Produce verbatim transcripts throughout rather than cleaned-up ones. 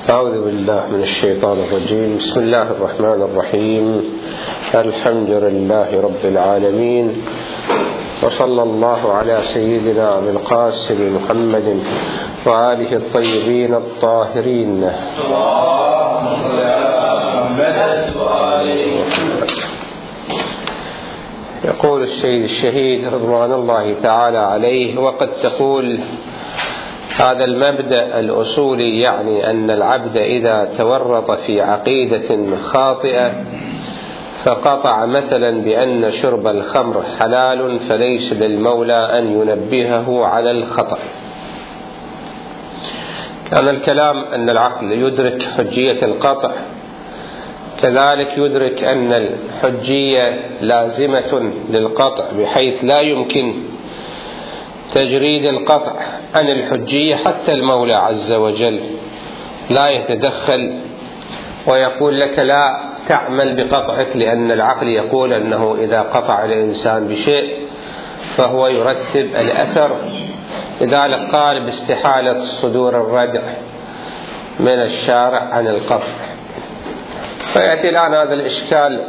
أعوذ بالله من الشيطان الرجيم. بسم الله الرحمن الرحيم. الحمد لله رب العالمين، وصلى الله على سيدنا أبي القاسم محمد وآله الطيبين الطاهرين. يقول السيد الشهيد رضوان الله تعالى عليه: وقد تقول هذا المبدأ الأصولي يعني أن العبد إذا تورط في عقيدة خاطئة فقطع مثلا بأن شرب الخمر حلال، فليس للمولى أن ينبهه على الخطأ. كان الكلام أن العقل يدرك حجية القطع، كذلك يدرك أن الحجية لازمة للقطع بحيث لا يمكن تجريد القطع عن الحجية، حتى المولى عز وجل لا يتدخل ويقول لك لا تعمل بقطعك، لأن العقل يقول أنه إذا قطع الإنسان بشيء فهو يرتب الأثر، لذلك قال باستحالة صدور الردع من الشارع عن القطع. فيأتي الآن هذا الإشكال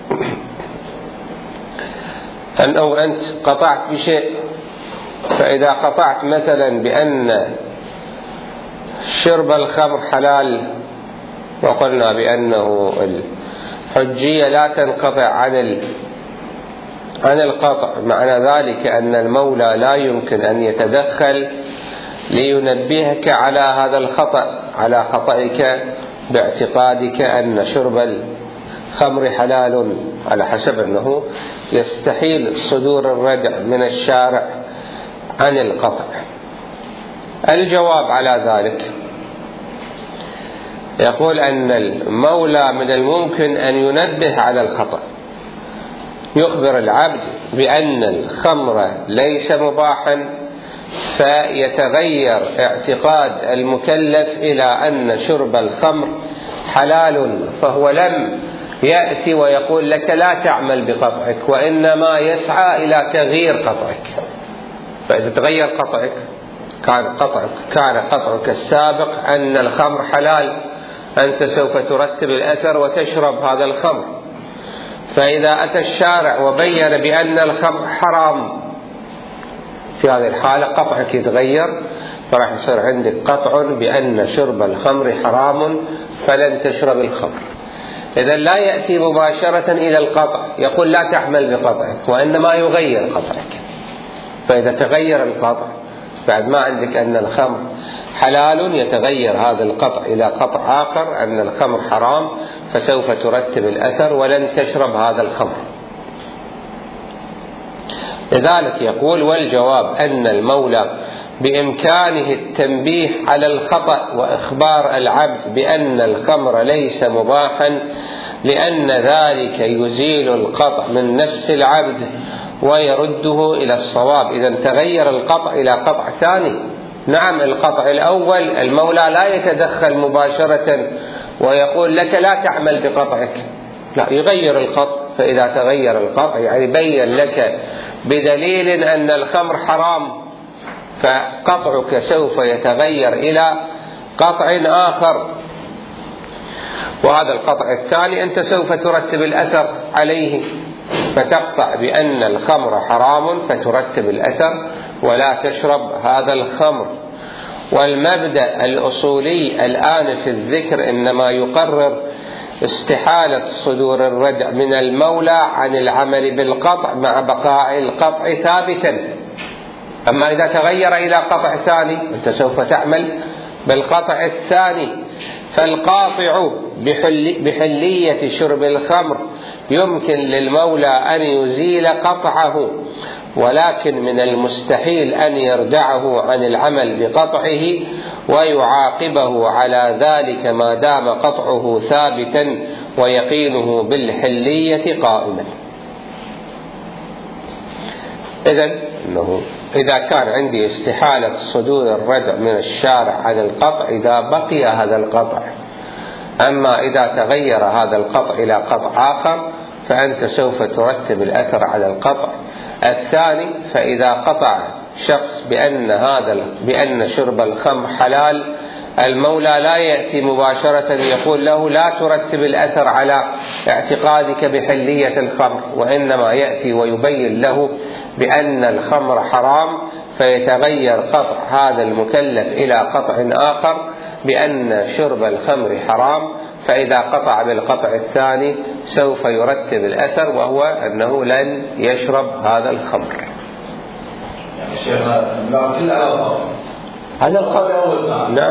أنه أنت قطعت بشيء، فإذا قطعت مثلا بأن شرب الخمر حلال وقلنا بأنه الحجية لا تنقطع عن عن القطع، معنى ذلك أن المولى لا يمكن أن يتدخل لينبهك على هذا الخطأ، على خطئك باعتقادك أن شرب الخمر حلال، على حسب أنه يستحيل صدور الردع من الشارع عن القطع. الجواب على ذلك يقول أن المولى من الممكن أن ينبه على الخطأ، يخبر العبد بأن الخمر ليس مباحا، فيتغير اعتقاد المكلف إلى أن شرب الخمر حلال، فهو لم يأتي ويقول لك لا تعمل بقطعك، وإنما يسعى إلى تغيير قطعك. فإذا تغير قطعك، كان قطعك كان قطعك السابق أن الخمر حلال، أنت سوف ترتب الأثر وتشرب هذا الخمر، فإذا أتى الشارع وبين بأن الخمر حرام، في هذه الحالة قطعك يتغير، فراح يصير عندك قطع بأن شرب الخمر حرام فلن تشرب الخمر. إذا لا يأتي مباشرة إلى القطع يقول لا تعمل بقطعك، وإنما يغير قطعك. فإذا تغير القطع بعد ما عندك أن الخمر حلال، يتغير هذا القطع إلى قطع آخر أن الخمر حرام، فسوف ترتب الأثر ولن تشرب هذا الخمر. لذلك يقول: والجواب أن المولى بإمكانه التنبيه على الخطأ وإخبار العبد بأن الخمر ليس مباحا، لأن ذلك يزيل القطع من نفس العبد ويرده إلى الصواب. إذا تغير القطع إلى قطع ثاني. نعم، القطع الأول المولى لا يتدخل مباشرة ويقول لك لا تعمل بقطعك، لا، يغير القطع. فإذا تغير القطع يعني بين لك بدليل أن الخمر حرام، فقطعك سوف يتغير إلى قطع آخر، وهذا القطع الثاني أنت سوف ترتب الأثر عليه، فتقطع بأن الخمر حرام فترتب الأثر ولا تشرب هذا الخمر. والمبدأ الأصولي الآن في الذكر إنما يقرر استحالة صدور الردع من المولى عن العمل بالقطع مع بقاء القطع ثابتا. أما إذا تغير إلى قطع ثاني أنت سوف تعمل بالقطع الثاني. فالقاطع بحل بحلية شرب الخمر يمكن للمولى أن يزيل قطعه، ولكن من المستحيل أن يردعه عن العمل بقطعه ويعاقبه على ذلك ما دام قطعه ثابتا ويقينه بالحلية قائما. إذن إنه إذا كان عندي استحالة صدور الردع من الشارع عن القطع إذا بقي هذا القطع، أما إذا تغير هذا القطع إلى قطع آخر فأنت سوف ترتب الأثر على القطع الثاني. فإذا قطع شخص بأن هذا بأن شرب الخمر حلال المولى لا يأتي مباشرة يقول له لا ترتب الأثر على اعتقادك بحلية الخمر، وإنما يأتي ويبين له بأن الخمر حرام، فيتغير قطع هذا المكلف إلى قطع آخر بأن شرب الخمر حرام، فإذا قطع بالقطع الثاني سوف يرتب الأثر، وهو أنه لن يشرب هذا الخمر. يعني الشيخ لا إلا على الخمر هذا الخمر نعم.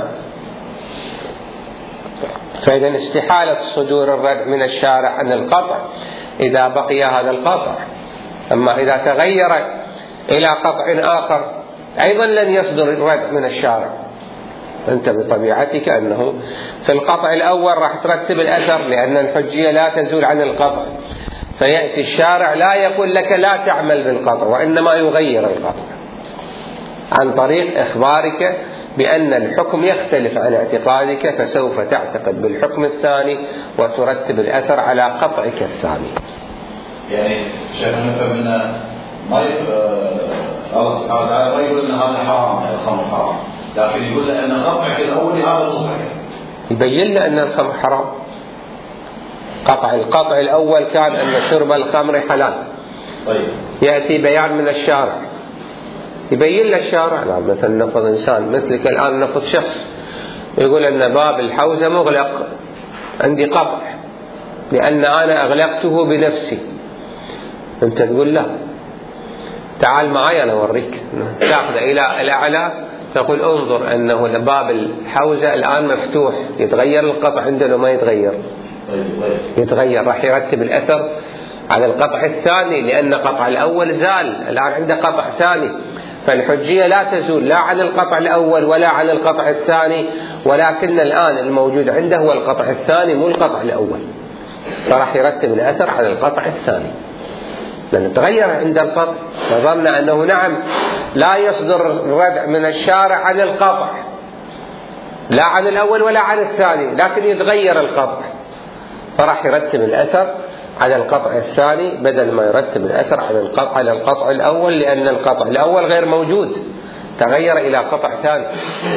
فإذا استحالة صدور الردع من الشارع عن القطع إذا بقي هذا القطع، أما إذا تغير إلى قطع آخر أيضا لن يصدر الردع من الشارع. أنت بطبيعتك أنه في القطع الأول راح ترتب الأثر لأن الحجية لا تزول عن القطع، فيأتي الشارع لا يقول لك لا تعمل بالقطع، وإنما يغير القطع عن طريق إخبارك بأن الحكم يختلف عن اعتقادك، فسوف تعتقد بالحكم الثاني وترتب الأثر على قطعك الثاني. يعني شيخنا نفهم أن ما الله سبحانه وتعالى ما يقول أن هذا حرام، الخمر حرام، لكن يقول أن قطعك الأول هذا مصحح، يبين لنا أن الخمر حرام. قطع القطع الأول كان أن شرب الخمر حلال. طيب يأتي بيان من الشارع يبين له الشارع، يعني مثلا نفض إنسان مثلك الآن، نفض شخص يقول أن باب الحوزة مغلق، عندي قطع لأن أنا أغلقته بنفسي. أنت تقول لا تعال معي أنا أوريك، تأخذ إلى الأعلى تقول انظر أنه باب الحوزة الآن مفتوح، يتغير القطع عندنا ما يتغير. يتغير، راح يرتب الأثر على القطع الثاني لأن قطع الأول زال، الآن عنده قطع ثاني، فالحجية لا تزول لا عن القطع الأول ولا عن القطع الثاني، ولكن الآن الموجود عنده هو القطع الثاني مو القطع الأول، فراح يرتب الأثر على القطع الثاني لأنه تغير عند القطع. فظن أنه نعم لا يصدر الردع من الشارع عن القطع لا عن الأول ولا عن الثاني، لكن يتغير القطع، فراح يرتب الأثر على القطع الثاني بدل ما يرتب الأثر على القطع على القطع الأول، لأن القطع الأول غير موجود تغير إلى قطع ثاني.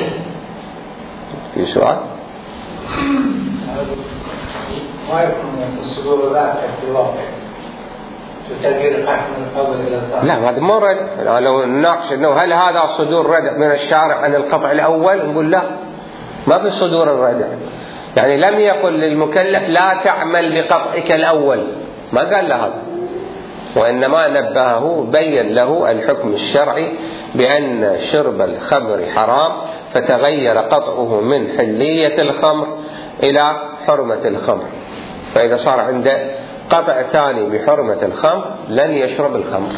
في سؤال؟ ما يكون الصدور لا اختلاف تغيير الحكم من الأول إلى الثاني؟ لا هذا مو رد. لو نناقش إنه هل هذا صدور ردع من الشارع عن القطع الأول نقول لا، ما في صدور الردع. يعني لم يقل للمكلف لا تعمل بقطعك الأول، ما قال له هذا، وإنما نبهه بين له الحكم الشرعي بأن شرب الخمر حرام، فتغير قطعه من حلية الخمر إلى حرمة الخمر، فإذا صار عنده قطع ثاني بحرمة الخمر لن يشرب الخمر.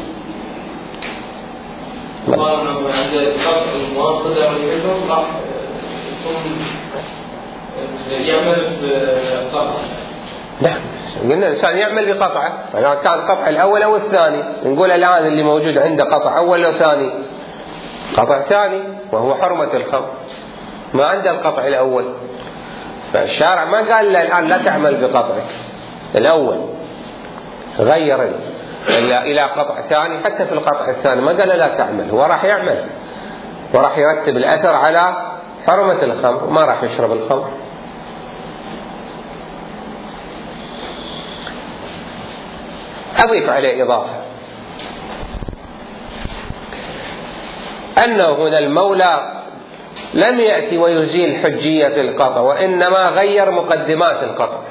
يعمل بقطع. نعم قلنا الإنسان يعمل بقطعه، إذا كان القطع الأول أو الثاني. نقول الآن اللي موجود عنده قطع أول أو ثاني، قطع ثاني وهو حرمة الخمر، ما عنده القطع الأول، فالشارع ما قال له الآن لا تعمل بقطعك الأول، غير إلى قطع ثاني. حتى في القطع الثاني ما قال له لا تعمل، هو راح يعمل وراح يرتب الأثر على حرمة الخمر، ما راح يشرب الخمر. أضيف عليه إضافة أنه هنا المولى لم يأتي ويزيل حجية القطع، وإنما غير مقدمات القطع،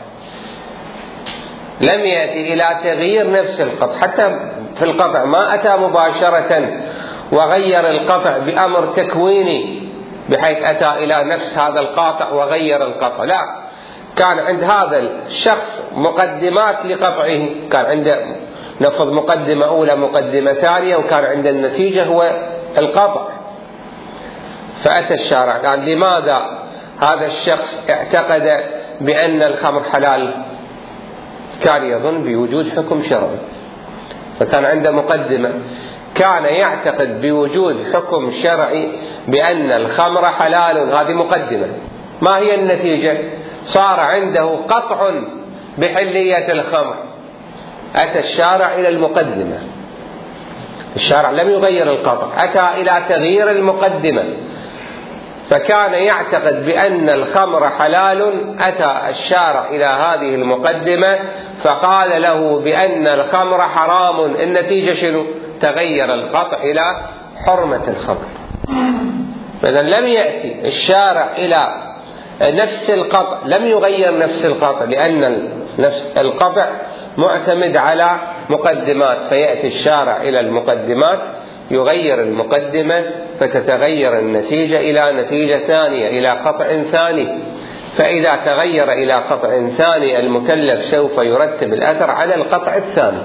لم يأتي إلى تغيير نفس القطع. حتى في القطع ما أتى مباشرة وغير القطع بأمر تكويني بحيث أتى إلى نفس هذا القاطع وغير القطع، لا، كان عند هذا الشخص مقدمات لقطعه، كان عنده نفذ مقدمة أولى مقدمة ثانية، وكان عند النتيجة هو القطع. فأتى الشارع قال لماذا هذا الشخص اعتقد بأن الخمر حلال؟ كان يظن بوجود حكم شرعي، فكان عنده مقدمة، كان يعتقد بوجود حكم شرعي بأن الخمر حلال، هذه مقدمة. ما هي النتيجة؟ صار عنده قطع بحلية الخمر. أتى الشارع إلى المقدمة، الشارع لم يغير القطع، أتى إلى تغيير المقدمة، فكان يعتقد بأن الخمر حلال، أتى الشارع إلى هذه المقدمة فقال له بأن الخمر حرام. النتيجة شنو؟ تغير القطع إلى حرمة الخمر. فإذا لم يأتي الشارع إلى نفس القطع، لم يغير نفس القطع، لأن نفس القطع معتمد على مقدمات، فيأتي الشارع إلى المقدمات يغير المقدمة فتتغير النتيجة إلى نتيجة ثانية، إلى قطع ثاني. فإذا تغير إلى قطع ثاني المكلف سوف يرتب الأثر على القطع الثاني.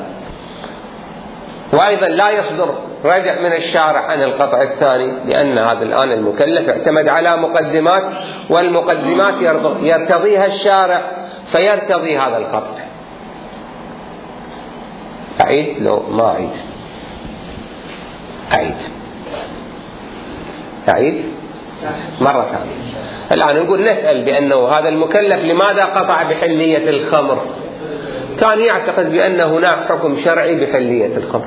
وأيضا لا يصدر رجع من الشارع عن القطع الثاني، لأن هذا الآن المكلف اعتمد على مقدمات، والمقدمات يرتضيها الشارع فيرتضي هذا القطع. أعيد لو ما أعيد أعيد أعيد مرة ثانية. الآن نقول نسأل بأنه هذا المكلف لماذا قطع بحلية الخمر؟ كان يعتقد بأن هناك حكم شرعي بحلية الخمر،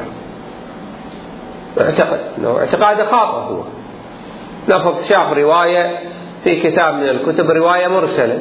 اعتقد انه اعتقاد خاطئ. هو نفض شاف رواية في كتاب من الكتب، رواية مرسلة،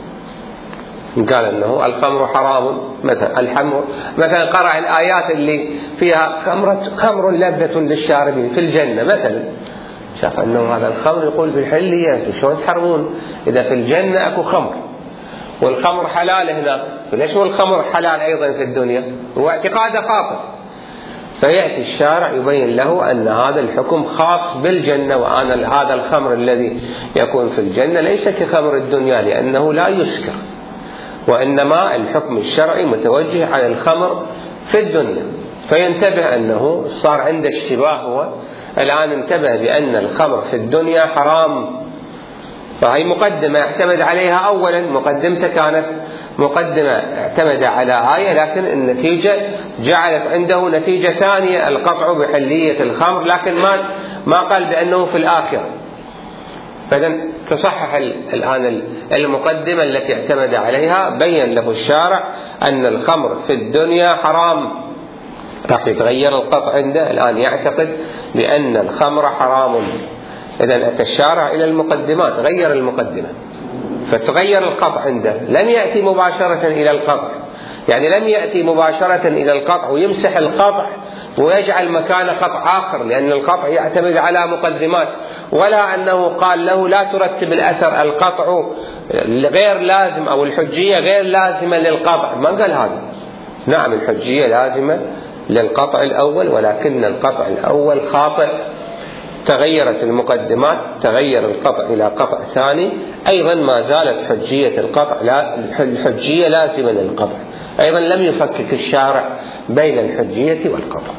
قال انه الخمر حرام مثلا، الحمر مثلا قرأ الآيات اللي فيها خمرة خمر لذة للشاربين في الجنة مثلا، شاف انه هذا الخمر يقول بالحلية، شلون تحرمون إذا في الجنة اكو خمر والخمر حلال هناك، فليش هو الخمر حلال أيضا في الدنيا؟ هو اعتقاد خاطئ. فيأتي الشارع يبين له أن هذا الحكم خاص بالجنة، وأن هذا الخمر الذي يكون في الجنة ليس كخمر الدنيا لأنه لا يسكر، وإنما الحكم الشرعي متوجه على الخمر في الدنيا. فينتبه أنه صار عنده اشتباه، هو الآن انتبه بأن الخمر في الدنيا حرام. فهي مقدمة اعتمد عليها أولا، مقدمته كانت مقدمة اعتمد على آية، لكن النتيجة جعلت عنده نتيجة ثانية، القطع بحلية الخمر، لكن ما ما قال بأنه في الآخرة. فإذا تصحح الآن المقدمة التي اعتمد عليها، بين له الشارع أن الخمر في الدنيا حرام، راح يتغير القطع عنده، الآن يعتقد بأن الخمر حرام. إذا أتى الشارع إلى المقدمات، غير المقدمة فتغير القطع عنده، لم يأتي مباشرة إلى القطع، يعني لم يأتي مباشرة إلى القطع ويمسح القطع ويجعل مكانه قطع آخر، لأن القطع يعتمد على مقدمات، ولا أنه قال له لا ترتب الأثر، القطع غير لازم أو الحجية غير لازمة للقطع، ما قال هذا. نعم الحجية لازمة للقطع الأول، ولكن القطع الأول خاطئ. تغيرت المقدمات، تغير القطع إلى قطع ثاني، أيضا ما زالت حجية القطع لا الحجية لازمة للقطع، أيضا لم يفكك الشارع بين الحجية والقطع.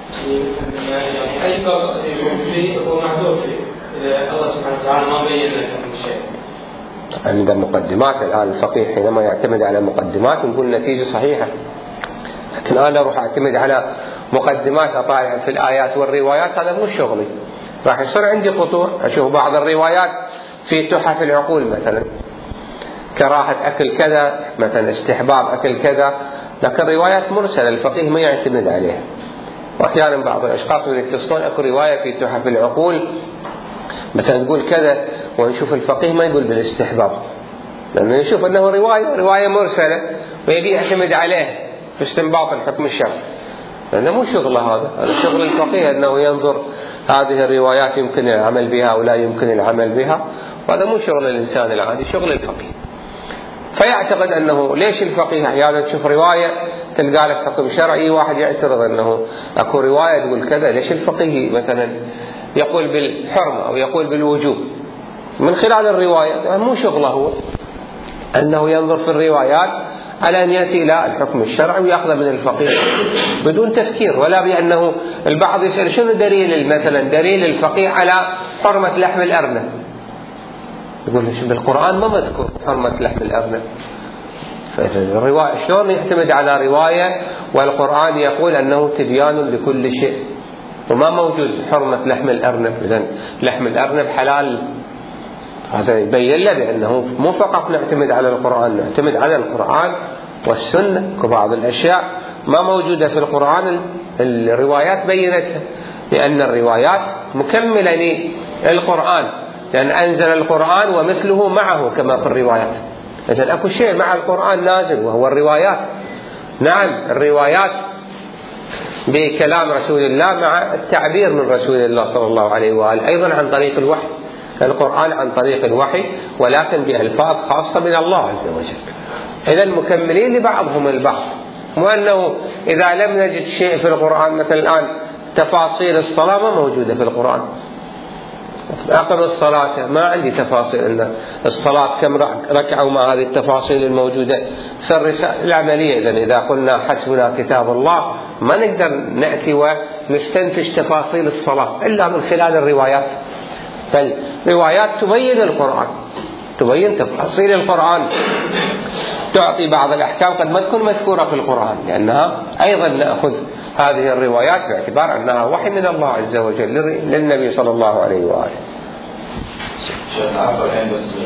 يعني أي فرق فيه هو محدود فيه، الله سبحانه وتعالى ما بين لكم شيء. عند مقدمات الآن الفقيه حينما يعتمد على مقدمات نقول النتيجة صحيحة، لكن أنا أروح أعتمد على مقدمات أطالع في الآيات والروايات، هذا مو شغلي. راح يصير عندي قطوع، أشوف بعض الروايات في تحف العقول مثلا كراهة أكل كذا، مثلا استحباب أكل كذا، لكن روايات مرسلة الفقيه ما يعتمد عليها. وأحيانا بعض الأشخاص يتصلون أكو رواية في تحف العقول مثلا تقول كذا، ونشوف الفقيه ما يقول بالاستحباب، لأنه يشوف أنه رواية رواية مرسلة ويبي يعتمد عليه في استنباط الحكم الشرعي، لأنه مو شغله هذا. هذا شغل الفقيه أنه ينظر هذه الروايات يمكن العمل بها أو لا يمكن العمل بها، وهذا مو شغل الإنسان العادي، شغل الفقيه. فيعتقد أنه ليش الفقيه أحيانا تشوف رواية تلقى لك حكم شرعي، واحد يعترض أنه أكو رواية تقول كذا، ليش الفقيه مثلا يقول بالحرمة أو يقول بالوجوب من خلال الرواية؟ مو شغله هو أنه ينظر في الروايات على أن يأتي إلى الحكم الشرعي ويأخذ من الفقيه بدون تفكير، ولا بأنه البعض يسأل شنو دليل مثلا دليل الفقيه على حرمة لحم الأرنب، يقول بالقرآن ما مذكور حرمة لحم الأرنب. فالرواية شلون يعتمد على رواية والقرآن يقول أنه تبيان لكل شيء وما موجود حرمة لحم الأرنب؟ إذن لحم الأرنب حلال. هذا يبين له بأنه مو فقط نعتمد على القرآن، نعتمد على القرآن والسنة، كبعض الأشياء ما موجودة في القرآن الروايات بينتها، لأن الروايات مكملة للقرآن، لأن أنزل القرآن ومثله معه كما في الروايات. إذن أكو شيء مع القرآن نازل وهو الروايات. نعم الروايات بكلام رسول الله مع التعبير من رسول الله صلى الله عليه وآله أيضا عن طريق الوحي. القرآن عن طريق الوحي ولكن بألفاظ خاصة من الله عز وجل. إذن مكملين لبعضهم البعض. مو أنه إذا لم نجد شيء في القرآن مثل الآن تفاصيل الصلاة ما موجودة في القرآن. أقم الصلاة ما عندي تفاصيل إن الصلاة كم ركعة وما هذه التفاصيل الموجودة في الرسالة العملية. إذن إذا قلنا حسبنا كتاب الله ما نقدر نأتي ونستنتج تفاصيل الصلاة إلا من خلال الروايات. فالروايات تبين القرآن، تبين تفاصيل القرآن، تعطي بعض الأحكام قد ما تكون مذكورة في القرآن، لأنها أيضا نأخذ هذه الروايات باعتبار أنها وحي من الله عز وجل للنبي صلى الله عليه وآله. شيخنا عفوا الحين بس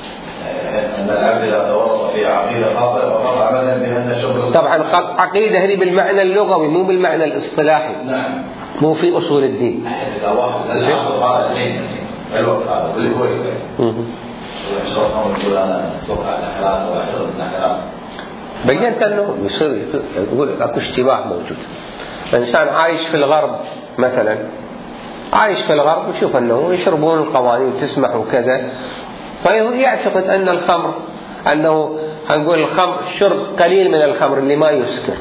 أن العبد إذا توضأ في عقيدة خاطئة وقطع عملا بأن شغل طبعا عقيدة هذه بالمعنى اللغوي مو بالمعنى الاصطلاحي. نعم. مو في أصول الدين. إذا واحد العصر هذا اثنين الوقت هذا واللي هو يقول يقول أنا سوق على حلال وأحرم من حلال. بينت أنه يصير يقول أكو اشتباه موجود. الإنسان عايش في الغرب مثلا، عايش في الغرب ويشوف أنه يشربون القوانين تسمح وكذا، فيعتقد أن الخمر أنه هنقول الخمر شرب قليل من الخمر اللي ما يسكر.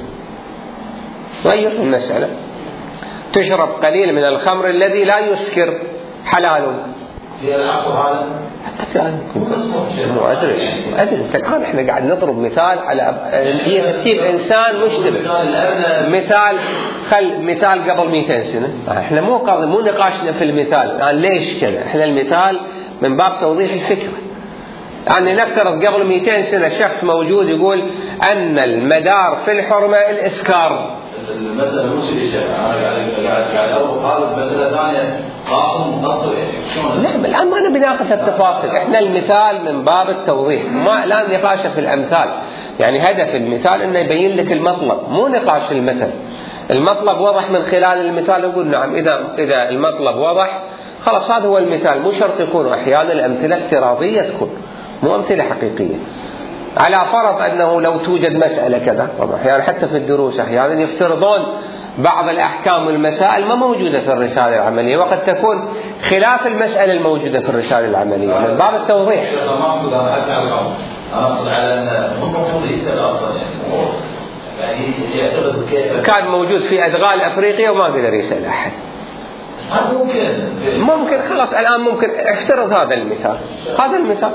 غير المسألة، تشرب قليل من الخمر الذي لا يسكر حلال. في العصر هذا حتى في مو أدري أدري الآن إحنا قاعد نضرب مثال على تجيب إنسان مشتبه. مثال خل مثال قبل مئتين سنة. إحنا مو قاضي مو نقاشنا في المثال الآن ليش كذا. إحنا المثال من باب توضيح الفكرة. يعني نفترض قبل مئتين سنة شخص موجود يقول أن المدار في الحرمة الإسكار. المسألة مو شيء شيء أنا قاعد قاعد قاعد أقول هذا مسألة ثانية قاصم مقصر يعني شلون؟ نعم الآن ما نبي ناخذ التفاصيل. إحنا المثال من باب التوضيح ما لا نقاش في الأمثال. يعني هدف المثال إنه يبين لك المطلب مو نقاش المثل. المطلب واضح من خلال المثال يقول نعم إذا إذا المطلب واضح خلاص هذا هو المثال. مو شرط يكون أحيانا الأمثلة افتراضية تكون مو أمثلة حقيقية. على فرض أنه لو توجد مسألة كذا طبعا أحيانا حتى في الدروس أحيانا يفترضون بعض الأحكام والمسائل ما موجودة في الرسالة العملية وقد تكون خلاف المسألة الموجودة في الرسالة العملية من باب التوضيح. أنا أقصد أنا حتى أنا أقصد على أن هم هم يسأل أصلا يعني يعتقد كيف كان موجود في أدغال أفريقيا وما قدر يسأل أحد. ممكن ممكن خلاص الآن ممكن افترض هذا المثال هذا المثال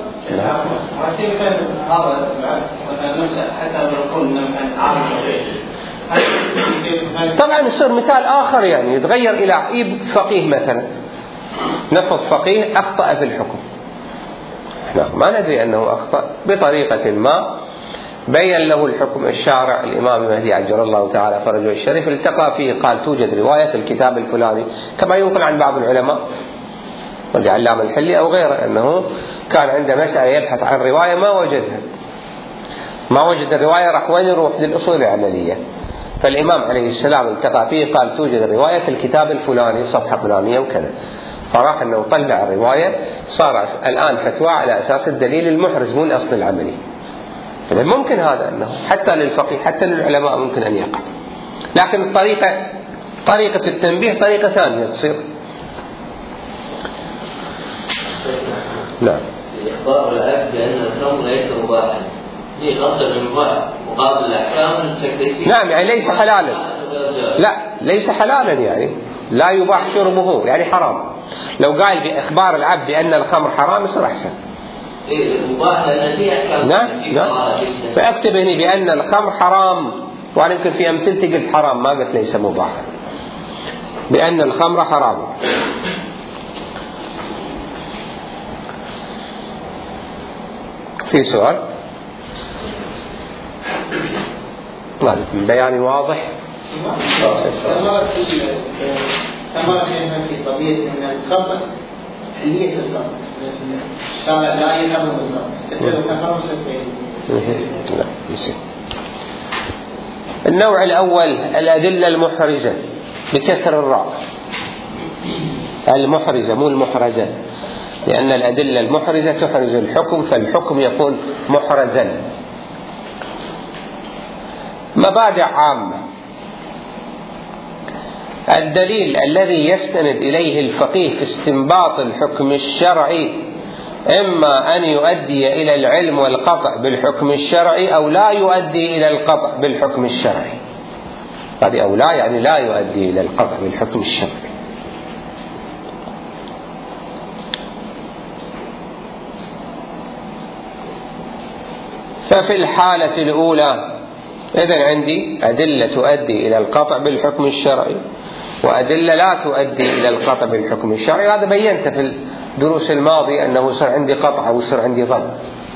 طبعا يصير مثال آخر يعني يتغير إلى عيب فقيه مثلا. نفرض فقيه أخطأ في الحكم احنا ما ندري أنه أخطأ بطريقة ما بين له الحكم الشارع الإمام المهدي عجل الله تعالى فرجه الشريف التقى فيه قال توجد رواية الكتاب الفلاني كما ينقل عن بعض العلماء والعلامة الحلي أو غيره أنه كان عنده مسألة يبحث عن رواية ما وجدها ما وجد الرواية راح وين يروح للأصول العملية. فالإمام عليه السلام التقى فيه قال توجد رواية في الكتاب الفلاني صفحة فلانية وكذا فراح أنه طلع الرواية صار الآن فتوى على أساس الدليل المحرز مو الأصل العملي. ممكن هذا أنه حتى للفقيه حتى للعلماء ممكن أن يقع لكن الطريقة طريقة التنبيه طريقة ثانية تصير. نعم إخبار العبد بأن الخمر ليس مباحا دي قصد المباح مقابل الأحكام التكليفية. نعم يعني ليس حلالا لا ليس حلالا يعني لا يباح شربه يعني حرام. لو قال بإخبار العبد بأن الخمر حرام يصير أحسن. نعم نعم فأكتب هنا بأن الخمر حرام وأنا يمكن في أمثلتي قلت حرام ما قلت ليس مباح. بأن الخمر حرام. في سؤال طيب بياني واضح. كما شئنا في طبيعة أن الخمر حلية الخمر الشارع لا يحرم الخمر النوع الأول الأدلة المحرزة بكسر الراء المحرزة مو المحرزة. لأن الأدلة المحرزة تحرز الحكم، فالحكم يكون محرزا. مبادئ عامة: الدليل الذي يستند إليه الفقيه في استنباط الحكم الشرعي إما أن يؤدي إلى العلم والقطع بالحكم الشرعي أو لا يؤدي إلى القطع بالحكم الشرعي. هذه أو لا يعني لا يؤدي إلى القطع بالحكم الشرعي. ففي الحالة الأولى إذن عندي أدلة تؤدي إلى القطع بالحكم الشرعي وأدلة لا تؤدي إلى القطع بالحكم الشرعي. هذا بينت في الدروس الماضية أنه يصير عندي قطع أو يصير عندي ظن.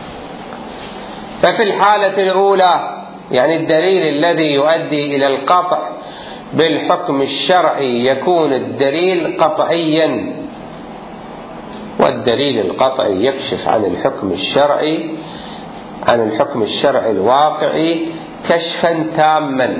ففي الحالة الأولى يعني الدليل الذي يؤدي إلى القطع بالحكم الشرعي يكون الدليل قطعيا، والدليل القطعي يكشف عن الحكم الشرعي عن الحكم الشرعي الواقعي كشفا تاما.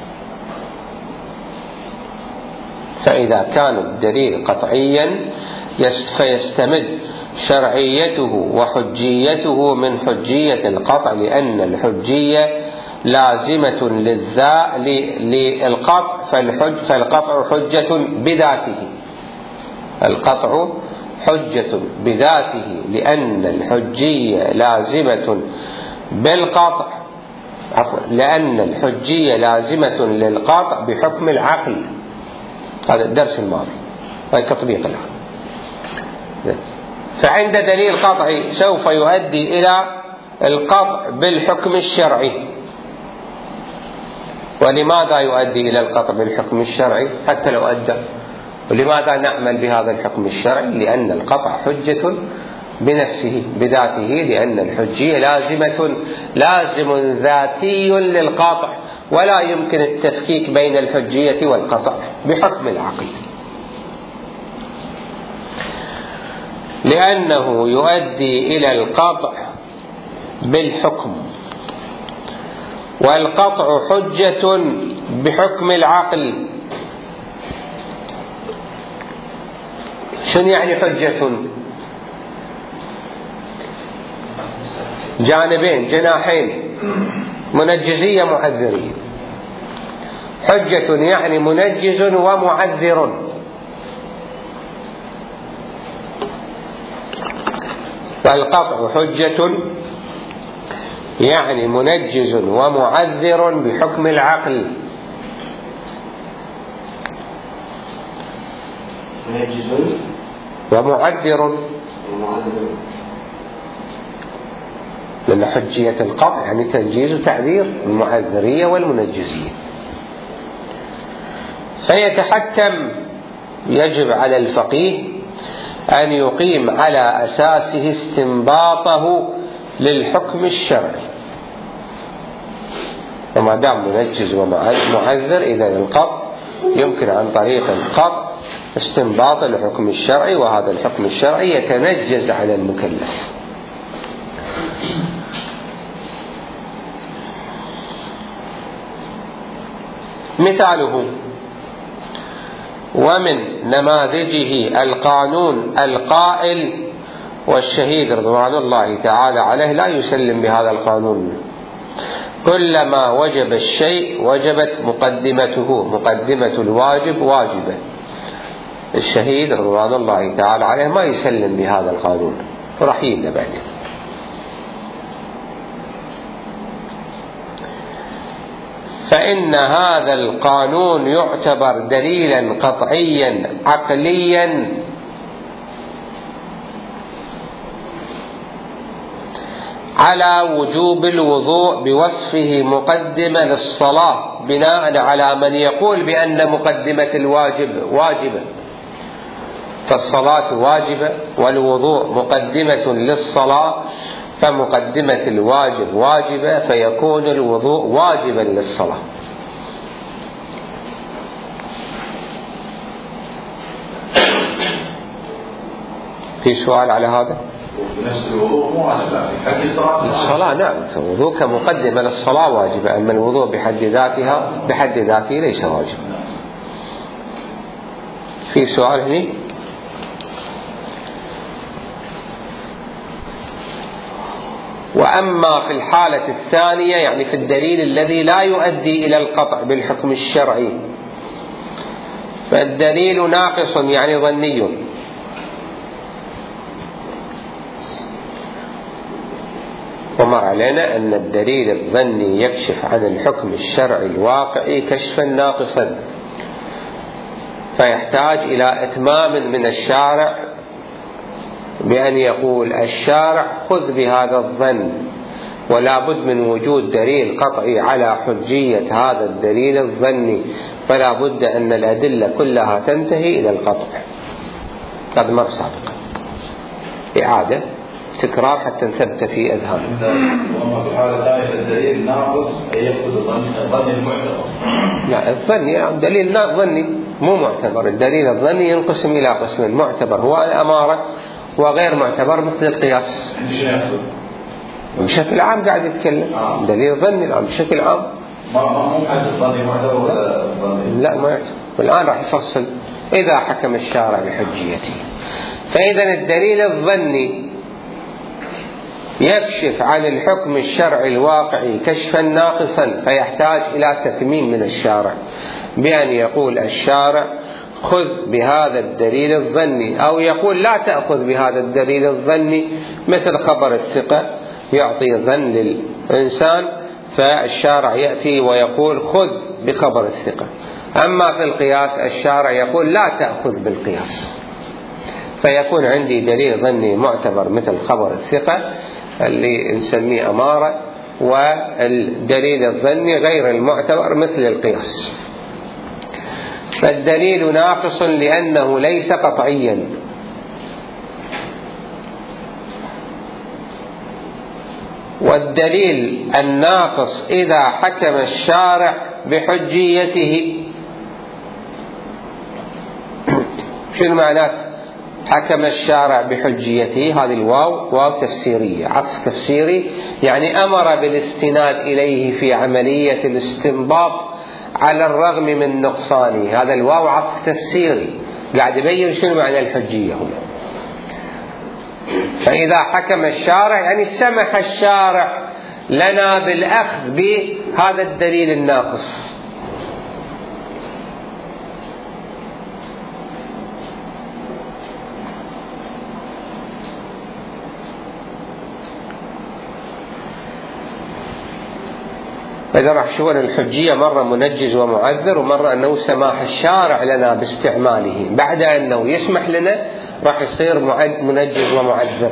فإذا كان الدليل قطعيا فيستمد شرعيته وحجيته من حجية القطع، لأن الحجية لازمة للقطع، فالحج فالقطع حجة بذاته. القطع حجة بذاته لأن الحجية لازمة بالقطع عفوا لأن الحجية لازمة للقطع بحكم العقل. هذا الدرس الماضي، هذا تطبيق الآن. فعند دليل قطعي سوف يؤدي إلى القطع بالحكم الشرعي. ولماذا يؤدي إلى القطع بالحكم الشرعي حتى لو أدى؟ ولماذا نعمل بهذا الحكم الشرعي؟ لأن القطع حجة بنفسه بذاته، لأن الحجية لازمة لازم ذاتي للقطع، ولا يمكن التفكيك بين الحجية والقطع بحكم العقل، لأنه يؤدي إلى القطع بالحكم، والقطع حجة بحكم العقل. شنو يعني حجة؟ جانبين جناحين، منجزية معذرية. حجة يعني منجز ومعذر، والقطع حجة يعني منجز ومعذر بحكم العقل. منجز ومعذر، لأن حجية القطع يعني تنجيز وتعذير، المعذرية والمنجزية. فيتحتم يجب على الفقيه أن يقيم على أساسه استنباطه للحكم الشرعي. وما دام منجز ومعذر إذن القطع يمكن عن طريق القطع استنباط الحكم الشرعي، وهذا الحكم الشرعي يتنجز على المكلف. مثاله: ومن نماذجه القانون القائل، والشهيد رضوان الله تعالى عليه لا يسلم بهذا القانون: كلما وجب الشيء وجبت مقدمته، مقدمة الواجب واجبة. الشهيد رضوان الله تعالى عليه ما يسلم بهذا القانون، راح يجينا بعدين. فإن هذا القانون يعتبر دليلا قطعيا عقليا على وجوب الوضوء بوصفه مقدمة للصلاة، بناء على من يقول بأن مقدمة الواجب واجبة، فالصلاة واجبة والوضوء مقدمة للصلاة، فمقدمة الواجب واجبة، فيكون الوضوء واجبا للصلاة. في سؤال على هذا؟ نفس الوضوء مو واجب في حد الصلاة؟ الصلاة نعم، الوضوء كمقدمة للصلاة واجبة، أما الوضوء بحد ذاتها بحد ذاته ليس واجب. في سؤال هنا؟ وأما في الحالة الثانية يعني في الدليل الذي لا يؤدي إلى القطع بالحكم الشرعي فالدليل ناقص يعني ظني. ومر علينا أن الدليل الظني يكشف عن الحكم الشرعي الواقعي كشفا ناقصا، فيحتاج إلى إتمام من الشارع بأن يقول الشارع خذ بهذا الظن، ولا بد من وجود دليل قطعي على حجية هذا الدليل الظني، فلا بد أن الأدلة كلها تنتهي إلى القطع. هذا مر سابقا، إعادة تكرار حتى نثبت في أذهاننا. وأما في الحالة الثانية الدليل ناقص أي يأخذ الظن المعتبر. لا، الظني يعني دليل ظني مو معتبر. الدليل الظني ينقسم إلى قسمين: معتبر هو الأمارة، وغير معتبر مثل القياس. بشكل عام قاعد يتكلم آه. دليل ظني الآن بشكل عام ما مو حد الظني معتبر ولا ظني؟ لا ما يعتبر. والآن راح يفصل إذا حكم الشارع بحجيته. فإذا الدليل الظني يكشف عن الحكم الشرعي الواقعي كشفا ناقصا، فيحتاج إلى تتميم من الشارع بأن يقول الشارع خذ بهذا الدليل الظني، أو يقول لا تأخذ بهذا الدليل الظني، مثل خبر الثقة يعطي ظن للإنسان فالشارع يأتي ويقول خذ بخبر الثقة. أما في القياس الشارع يقول لا تأخذ بالقياس، فيكون عندي دليل ظني معتبر مثل خبر الثقة اللي نسميه أمارة، والدليل الظني غير المعتبر مثل القياس. فالدليل ناقص لأنه ليس قطعيا. والدليل الناقص إذا حكم الشارع بحجيته. شنو معناه حكم الشارع بحجيته؟ هذه الواو واو تفسيرية، عطف تفسيري، يعني أمر بالاستناد إليه في عملية الاستنباط على الرغم من نقصانه. هذا الواو عطف تفسيري قاعد يبين شنو معنى الحجية هنا. فإذا حكم الشارع يعني سمح الشارع لنا بالأخذ بهذا الدليل الناقص. إذا راح تشوفون الحجية مرة منجز ومعذر، ومرة أنه سماح الشارع لنا باستعماله، بعد أنه يسمح لنا راح يصير منجز ومعذر،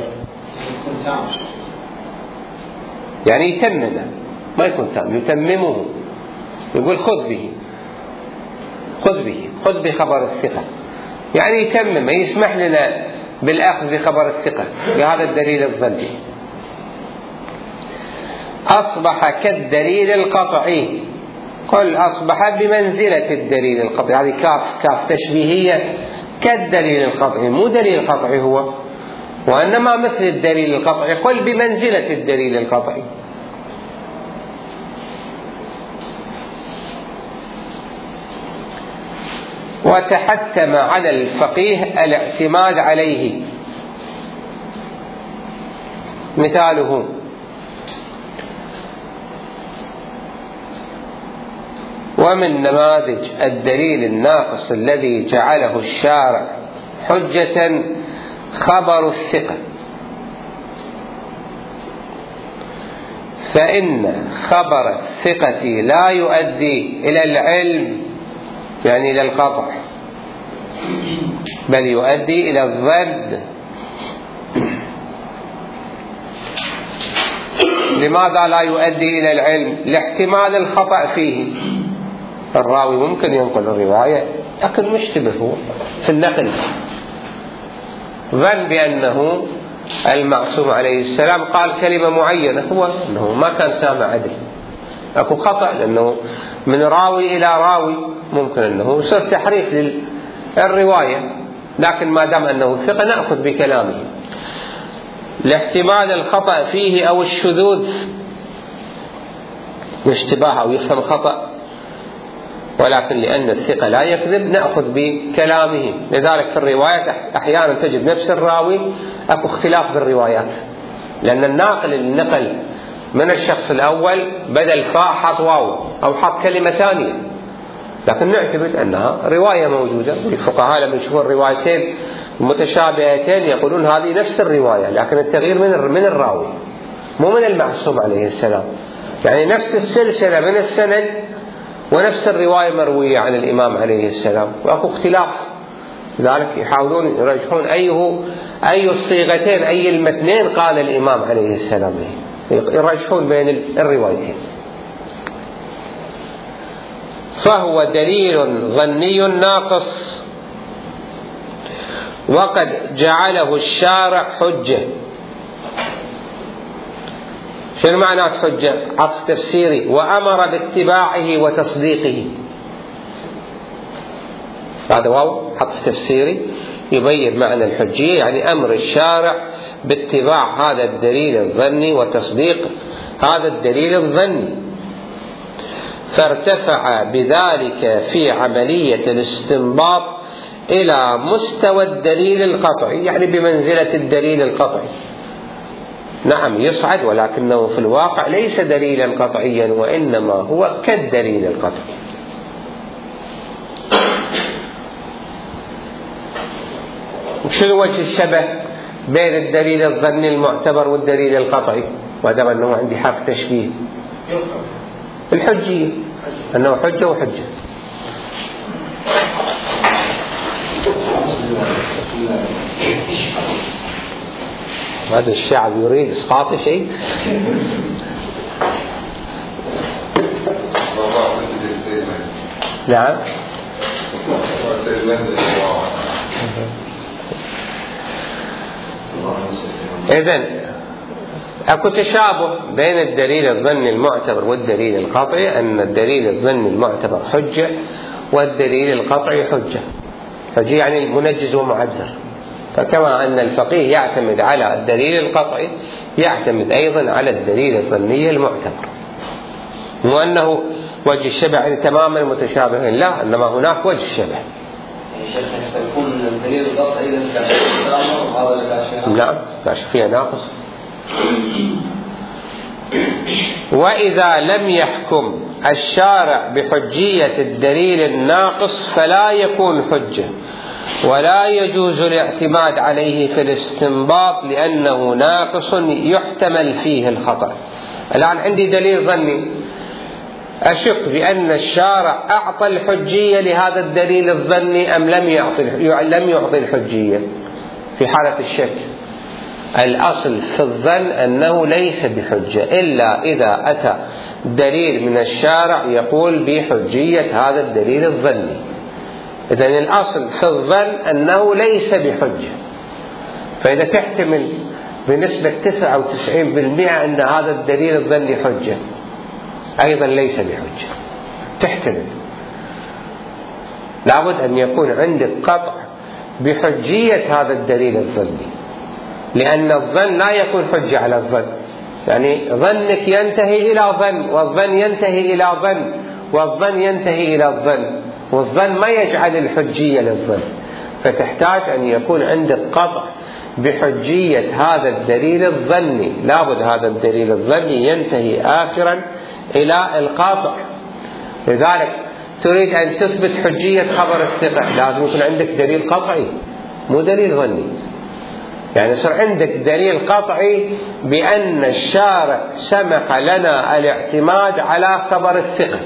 يعني يتممه، ما يكون تام، يتممه، يقول خذ به خذ به خذ بخبر الثقة، يعني يتممه، يسمح لنا بالأخذ بخبر الثقة بهذا الدليل الظني. أصبح كالدليل القطعي، قل أصبح بمنزلة الدليل القطعي، هذه يعني كاف كاف تشبيهية، كالدليل القطعي، مو دليل قطعي هو، وإنما مثل الدليل القطعي، قل بمنزلة الدليل القطعي. وتحتم على الفقيه الاعتماد عليه. مثاله ومن نماذج الدليل الناقص الذي جعله الشارع حجة خبر الثقة، فإن خبر الثقة لا يؤدي إلى العلم يعني إلى القطع، بل يؤدي إلى الظن. لماذا لا يؤدي إلى العلم؟ لاحتمال الخطأ فيه. الراوي ممكن ينقل الرواية لكن مشتبه هو في النقل، ظن بأنه المعصوم عليه السلام قال كلمة معينة، هو أنه ما كان سامع عدل، أكو خطأ لأنه من راوي إلى راوي ممكن أنه يصير تحريف للرواية، لكن ما دام أنه ثقة نأخذ بكلامه. لاحتمال الخطأ فيه أو الشذوذ، الاشتباه أو يفهم خطأ، ولكن لأن الثقة لا يكذب نأخذ بكلامه. لذلك في الروايات أحيانا تجد نفس الراوي أكو اختلاف بالروايات، لأن الناقل اللي نقل من الشخص الأول بدل فاء حط واو أو حط كلمة ثانية، لكن نعتمد أنها رواية موجودة. الفقهاء لما يشوفون الروايتين متشابهتين يقولون هذه نفس الرواية، لكن التغيير من من الراوي مو من المعصوم عليه السلام. يعني نفس السلسلة من السند ونفس الرواية مروية عن الإمام عليه السلام، وأكو اختلاف، لذلك يحاولون يرجحون أيه أي الصيغتين أي المتنين قال الإمام عليه السلام، يرجحون بين الروايتين. فهو دليل ظني ناقص، وقد جعله الشارع حجة. شنو معنى حجة؟ عطف تفسيري، وأمر باتباعه وتصديقه. هذا واو عطف تفسيري يبين معنى الحجية، يعني أمر الشارع باتباع هذا الدليل الظني وتصديق هذا الدليل الظني، فارتفع بذلك في عملية الاستنباط إلى مستوى الدليل القطعي، يعني بمنزلة الدليل القطعي. نعم يصعد، ولكنه في الواقع ليس دليلا قطعيا، وإنما هو كالدليل القطعي. شنو وجه الشبه بين الدليل الظني المعتبر والدليل القطعي؟ وهذا أنه عندي حق تشبيه الحجية، أنه حجة وحجة. هذا الشعب يريد إسقاط شيء. نعم. إذن أكو تشابه بين الدليل الظني المعتبر والدليل القطعي، أن الدليل الظني المعتبر حجة والدليل القطعي حجة. حجة يعني منجز ومعذر. فكما أن الفقيه يعتمد على الدليل القطعي يعتمد أيضا على الدليل الظني المعتبر، مو أنه وجه الشبه يعني تماما متشابهين، لا، إنما هناك وجه الشبه. يعني شيخ يكون الدليل القطعي إذا كان هذا الكاشف نعم كاشف فيها ناقص. وإذا لم يحكم الشارع بحجية الدليل الناقص فلا يكون حجة، ولا يجوز الاعتماد عليه في الاستنباط لأنه ناقص يحتمل فيه الخطأ. الآن عندي دليل ظني أشك بأن الشارع أعطى الحجية لهذا الدليل الظني أم لم يعطي لم يعطي الحجية. في حالة الشك الأصل في الظن أنه ليس بحجة إلا إذا أتى دليل من الشارع يقول بحجية هذا الدليل الظني. إذن الأصل في الظن أنه ليس بحجة، فإذا تحتمل بنسبة تسعة وتسعين بالمئة أن هذا الدليل الظني حجة أيضا ليس بحجة، تحتمل. لابد أن يكون عندك قطع بحجية هذا الدليل الظني، لأن الظن لا يكون حجة على الظن. يعني ظنك ينتهي إلى ظن، والظن ينتهي إلى ظن، والظن ينتهي إلى الظن، والظن ما يجعل الحجية للظن. فتحتاج أن يكون عندك قطع بحجية هذا الدليل الظني، لابد هذا الدليل الظني ينتهي آخرا إلى القاطع. لذلك تريد أن تثبت حجية خبر الثقة لازم يكون عندك دليل قطعي مو دليل ظني. يعني يصير عندك دليل قطعي بأن الشارع سمح لنا الاعتماد على خبر الثقة،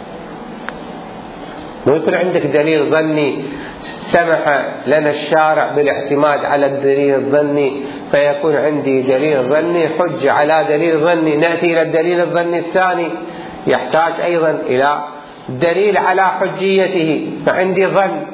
مو يكون عندك دليل ظني سمح لنا الشارع بالاعتماد على الدليل الظني فيكون عندي دليل ظني حجة على دليل ظني، نأتي إلى الدليل الظني الثاني يحتاج أيضا إلى دليل على حجيته، فعندي ظن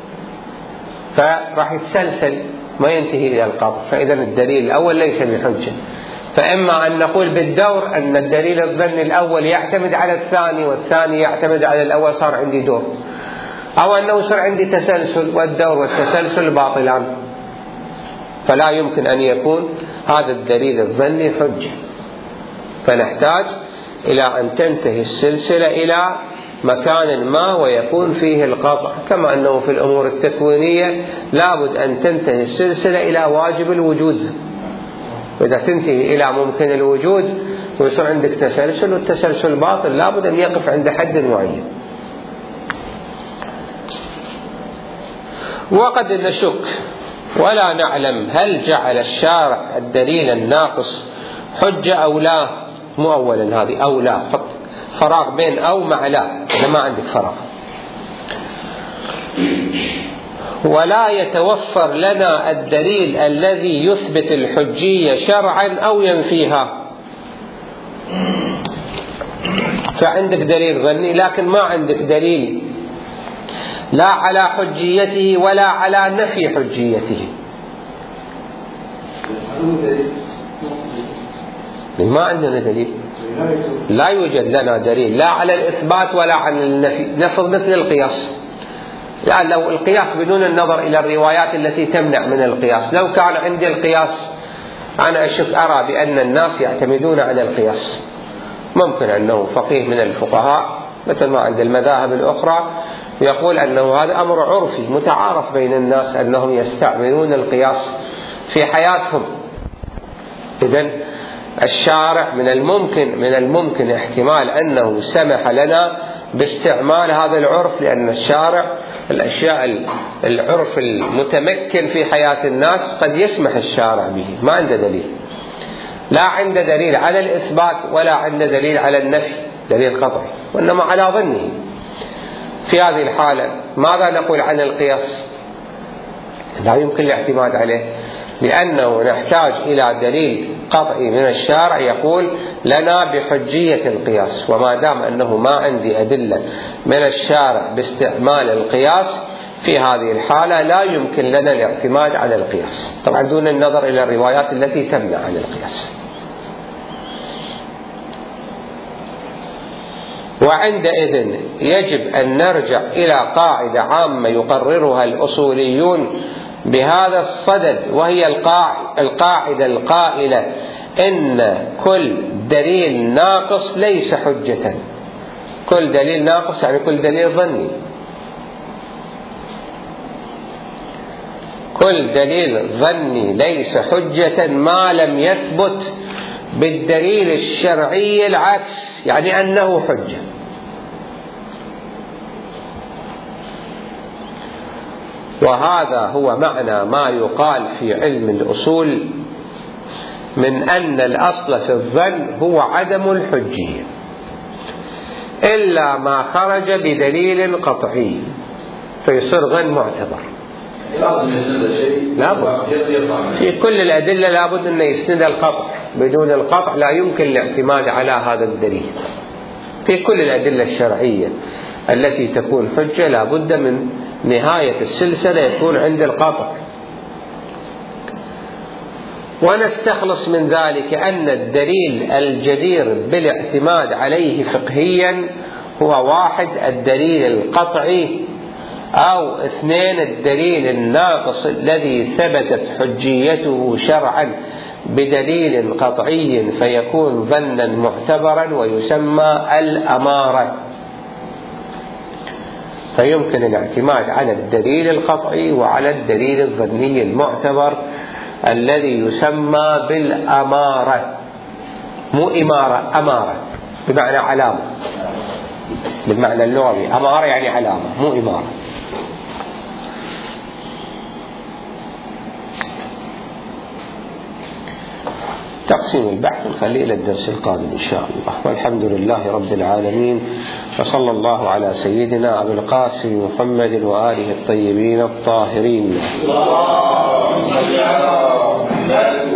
فراح يتسلسل ما ينتهي إلى القطع. فإذا الدليل الأول ليس بحجة. فإما أن نقول بالدور أن الدليل الظني الأول يعتمد على الثاني والثاني يعتمد على الأول، صار عندي دور، أو أنه صار عندي تسلسل والدور والتسلسل باطلان، فلا يمكن أن يكون هذا الدليل الظني حجة. فنحتاج إلى أن تنتهي السلسلة إلى مكان ما ويكون فيه القطع، كما أنه في الأمور التكوينية لابد أن تنتهي السلسلة إلى واجب الوجود. وإذا تنتهي إلى ممكن الوجود ويصير عندك تسلسل، والتسلسل باطل لابد أن يقف عند حد معين. وقد نشك ولا نعلم هل جعل الشارع الدليل الناقص حجة أو لا. مو أولا هذه أو لا، حط فراغ بين أو مع لا، إذا ما عندك فراغ. ولا يتوفر لنا الدليل الذي يثبت الحجية شرعا أو ينفيها. فعندك دليل ظني لكن ما عندك دليل لا على حجيته ولا على نفي حجيته. ما عندنا دليل، لا يوجد لنا دليل لا على الإثبات ولا على النفي. نفرض مثل القياس، يعني لو القياس بدون النظر إلى الروايات التي تمنع من القياس، لو كان عندي القياس أنا أشك أرى بأن الناس يعتمدون على القياس، ممكن أنه فقيه من الفقهاء مثل ما عند المذاهب الأخرى يقول أنه هذا أمر عرفي متعارف بين الناس أنهم يستعملون القياس في حياتهم. إذن الشارع من الممكن من الممكن احتمال أنه سمح لنا باستعمال هذا العرف، لأن الشارع الأشياء العرف المتمكن في حياة الناس قد يسمح الشارع به. ما عنده دليل، لا عنده دليل على الإثبات ولا عنده دليل على النفي دليل قطعي، وإنما على ظنه. في هذه الحالة ماذا نقول عن القياس؟ لا يمكن الاعتماد عليه، لأنه نحتاج إلى دليل قطعي من الشارع يقول لنا بحجية القياس. وما دام أنه ما عندي أدلة من الشارع باستعمال القياس، في هذه الحالة لا يمكن لنا الاعتماد على القياس، طبعا دون النظر إلى الروايات التي تمنع عن القياس. وعندئذ يجب أن نرجع إلى قاعدة عامة يقررها الأصوليون بهذا الصدد، وهي القاعدة القائلة إن كل دليل ناقص ليس حجة. كل دليل ناقص يعني كل دليل ظني. كل دليل ظني ليس حجة ما لم يثبت بالدليل الشرعي العكس، يعني أنه حجة. وهذا هو معنى ما يقال في علم الأصول من أن الأصل في الظن هو عدم الحجية إلا ما خرج بدليل قطعي فيصير ظن معتبر. لابد في كل الأدلة لابد أن يسند القطع، بدون القطع لا يمكن الاعتماد على هذا الدليل. في كل الأدلة الشرعية التي تكون حجة لابد من نهاية السلسلة يكون عند القطع. ونستخلص من ذلك أن الدليل الجدير بالاعتماد عليه فقهيا هو واحد الدليل القطعي، أو اثنين الدليل الناقص الذي ثبتت حجيته شرعا بدليل قطعي فيكون ظنا معتبرا ويسمى الأمارة. فيمكن الاعتماد على الدليل القطعي وعلى الدليل الظني المعتبر الذي يسمى بالأمارة، مو إمارة، أمارة بمعنى علامة بالمعنى اللغوي. أمارة يعني علامة مو إمارة. تقسيم البحث نخليه إلى الدرس القادم إن شاء الله. والحمد لله رب العالمين، وصلى الله على سيدنا أبي القاسم محمد وآله الطيبين الطاهرين.